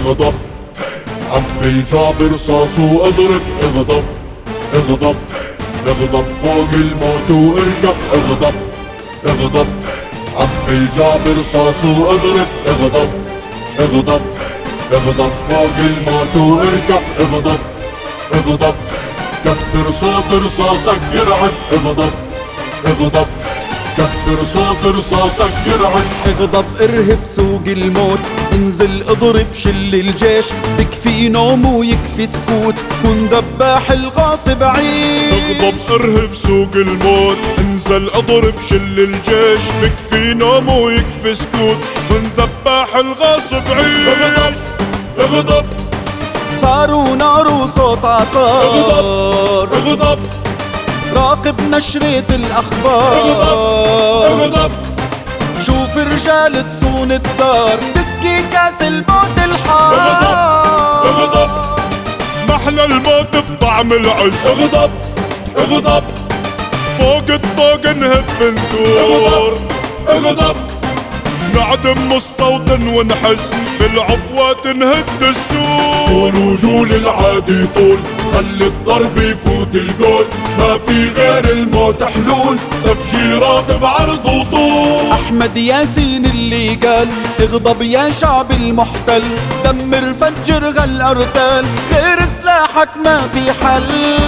اغضب، عبي الجعب رصاصه اضرب، اغضب اغضب اغضب فوق الموت واركب، اغضب اغضب، عبي الجعب رصاصه اضرب، اغضب اغضب اغضب فوق الموت واركب، اغضب اغضب، كبر صوت رصاصك يرعد، اغضب اغضب، كبر صوت رصاصك يرعد. اغضب ارهب سوق الموت، انزل اضرب شل الجيش، بكفي نوم ويكفي سكوت، كن دباح الغاصب عيش. اغضب ارهب سوق الموت، انزل اضرب شل الجيش، بكفي نوم ويكفي سكوت، كن ذباح الغاصب عيش. اغضب اغضب، ثار ونار وصوت عصار، اغضب راقب نشرة الأخبار، اغضب، شوف رجال تصون الدار، تسقي كاس الموت الحار. اغضب، محلى الموت بطعم العز، اغضب اغضب، فوق الطوق نهب نثور، اغضب، نعدم مستوطن ونحس بالعبوات نهد السور. صول وجول العادي طول، خلي الضرب يفوت الجول، ما في غير الموت حلول، تفجيرات بعرض وطول. أحمد ياسين اللي قال اغضب يا شعب المحتل، دمر فجر غل أرتال، غير سلاحك ما في حل.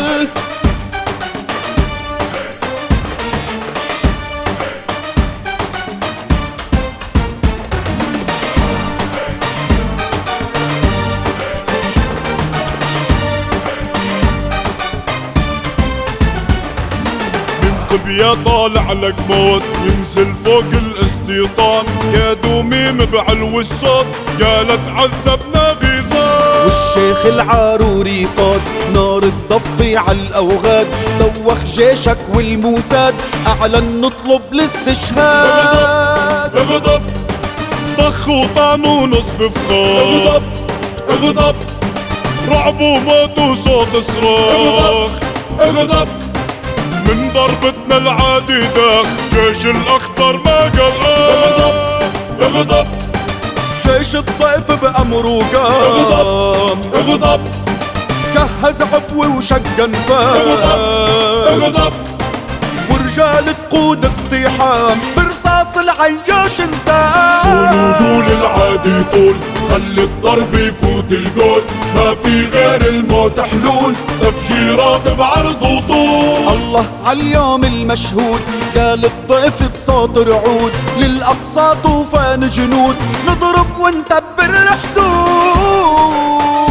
يا طالع لك موت، ينزل فوق الاستيطان، كادوا ميم بعلو الصوت، قالت عذبنا غيظان. والشيخ العاروري قاد نار تضفي على الأوغاد، دوخ جيشك والموساد، أعلن نطلب الاستشهاد. اغضب طخ وطعن ونصب فخار، اغضب رعب وموت وصوت صراخ، اغضب، من ضربتنا العادي داخ، جيش الأخضر ما قال اغضب، جيش الضيف بأمره قام، اغضب، جهز عبوي وشق انفاس، اغضب، ورجال تقود اقتحام، برصاص العياش انسان. صول وجول العادي طول، خلي الضرب يفوت الجول، ما في غير الموت حلول، تفجيرات بعرض وطول. الله عاليوم المشهود، قال الضيف بصوت رعود، للأقصى طوفان جنود، نضرب ونتبر الحدود.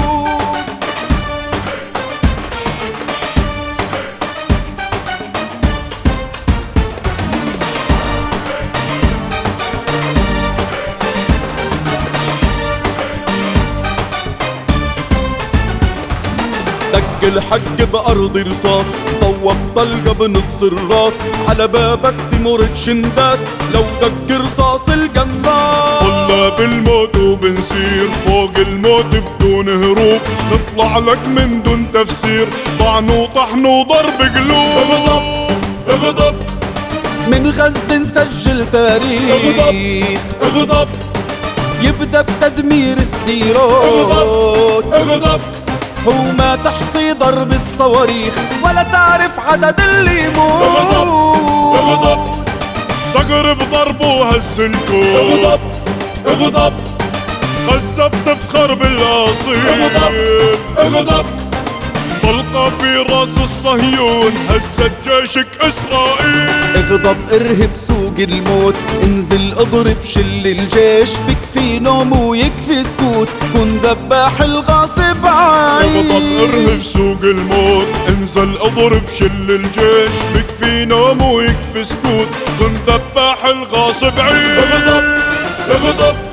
دق الحق بأرض رصاص، صوب طلقة بنص الراس، على بابك سمرة شنداس، لو دق رصاص القناص. طلاب الموت وبنسير فوق الموت بدون هروب، نطلع لك من دون تفسير، طعن وطحن وضرب قلوب. اغضب من غزة نسجل تاريخ، اغضب، يبدأ بتدمير سديروت، اغضب، هو ما تحصي ضرب الصواريخ، ولا تعرف عدد اللي يموت. اغضب، صقر بضربه هز الكون، اغضب، اغضب، غزة بتفخر بالاصيل، اغضب، طلقة في راس الصهيون، هزت جيشك اسرائيل. اغضب ارهب سوق الموت، انزل اضرب شل الجيش، بكفي نوم ويكفي سكوت، كن ذباح الغاصب عيش. اغضب ارهب سوق الموت، انزل اضرب شل الجيش، بكفي نوم ويكفي سكوت، كن ذباح الغاصب عيش. اغضب